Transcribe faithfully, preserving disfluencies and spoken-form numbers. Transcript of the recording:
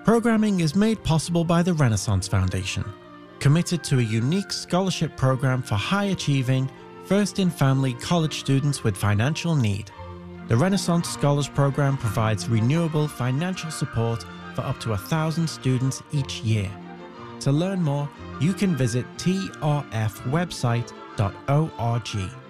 Programming is made possible by the Renaissance Foundation, committed to a unique scholarship program for high-achieving, first-in-family college students with financial need. The Renaissance Scholars Program provides renewable financial support for up to a thousand students each year. To learn more, you can visit t r f website dot org.